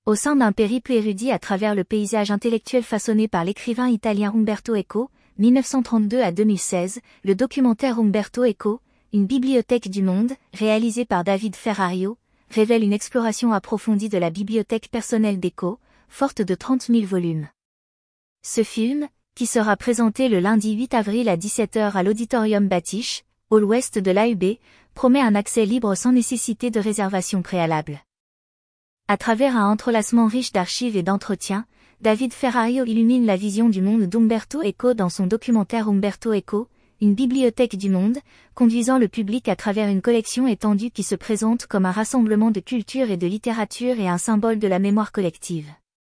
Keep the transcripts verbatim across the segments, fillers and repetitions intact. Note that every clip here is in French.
Au sein d'un périple érudit à travers le paysage intellectuel façonné par l'écrivain italien Umberto Eco, mille neuf cent trente-deux à deux mille seize, le documentaire Umberto Eco, une bibliothèque du monde, réalisé par David Ferrario, révèle une exploration approfondie de la bibliothèque personnelle d'Eco, forte de trente mille volumes. Ce film, qui sera présenté le lundi huit avril à dix-sept heures à l'Auditorium Batiche, au l'ouest de l'A U B, promet un accès libre sans nécessité de réservation préalable. À travers un entrelacement riche d'archives et d'entretiens, David Ferrario illumine la vision du monde d'Umberto Eco dans son documentaire Umberto Eco, une bibliothèque du monde, conduisant le public à travers une collection étendue qui se présente comme un rassemblement de culture et de littérature et un symbole de la mémoire collective.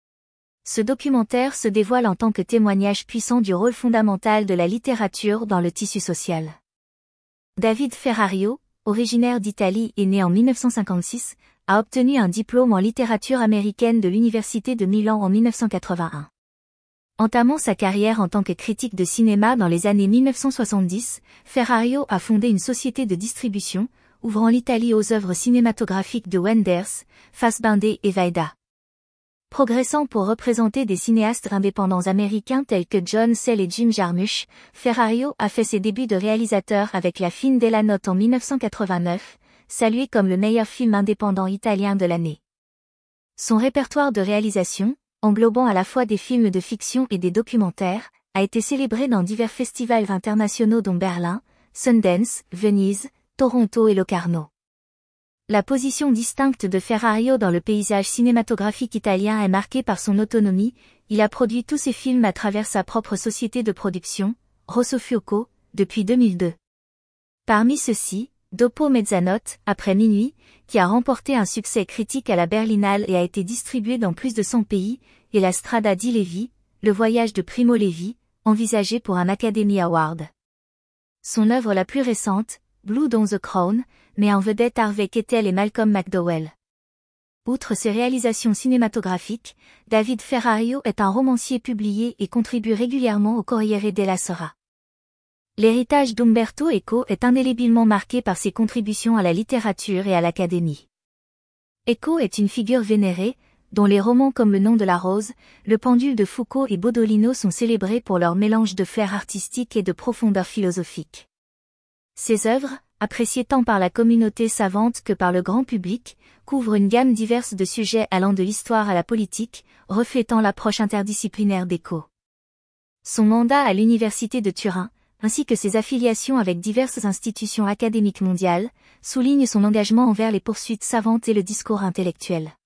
Ce documentaire se dévoile en tant que témoignage puissant du rôle fondamental de la littérature dans le tissu social. David Ferrario, originaire d'Italie et né en mille neuf cent cinquante-six, a obtenu un diplôme en littérature américaine de l'Université de Milan en mille neuf cent quatre-vingt-un. Entamant sa carrière en tant que critique de cinéma dans les années mille neuf cent soixante-dix, Ferrario a fondé une société de distribution, ouvrant l'Italie aux œuvres cinématographiques de Wenders, Fassbinder et Wajda. Progressant pour représenter des cinéastes indépendants américains tels que John Sayles et Jim Jarmusch, Ferrario a fait ses débuts de réalisateur avec La Fine della Notte en mille neuf cent quatre-vingt-neuf, salué comme le meilleur film indépendant italien de l'année. Son répertoire de réalisation, englobant à la fois des films de fiction et des documentaires, a été célébré dans divers festivals internationaux dont Berlin, Sundance, Venise, Toronto et Locarno. La position distincte de Ferrario dans le paysage cinématographique italien est marquée par son autonomie. Il a produit tous ses films à travers sa propre société de production, Rosso Fuoco, depuis deux mille deux. Parmi ceux-ci, Dopo Mezzanotte, après minuit, qui a remporté un succès critique à la Berlinale et a été distribué dans plus de cent pays, et La Strada di Levi, le voyage de Primo Levi, envisagé pour un Academy Award. Son œuvre la plus récente, Blood on the Crown, met en vedette Harvey Keitel et Malcolm McDowell. Outre ses réalisations cinématographiques, David Ferrario est un romancier publié et contribue régulièrement au Corriere della Sera. L'héritage d'Umberto Eco est indélébilement marqué par ses contributions à la littérature et à l'académie. Eco est une figure vénérée, dont les romans comme Le Nom de la Rose, Le Pendule de Foucault et Baudolino sont célébrés pour leur mélange de flair artistique et de profondeur philosophique. Ses œuvres, appréciées tant par la communauté savante que par le grand public, couvrent une gamme diverse de sujets allant de l'histoire à la politique, reflétant l'approche interdisciplinaire d'Eco. Son mandat à l'Université de Turin, ainsi que ses affiliations avec diverses institutions académiques mondiales, soulignent son engagement envers les poursuites savantes et le discours intellectuel.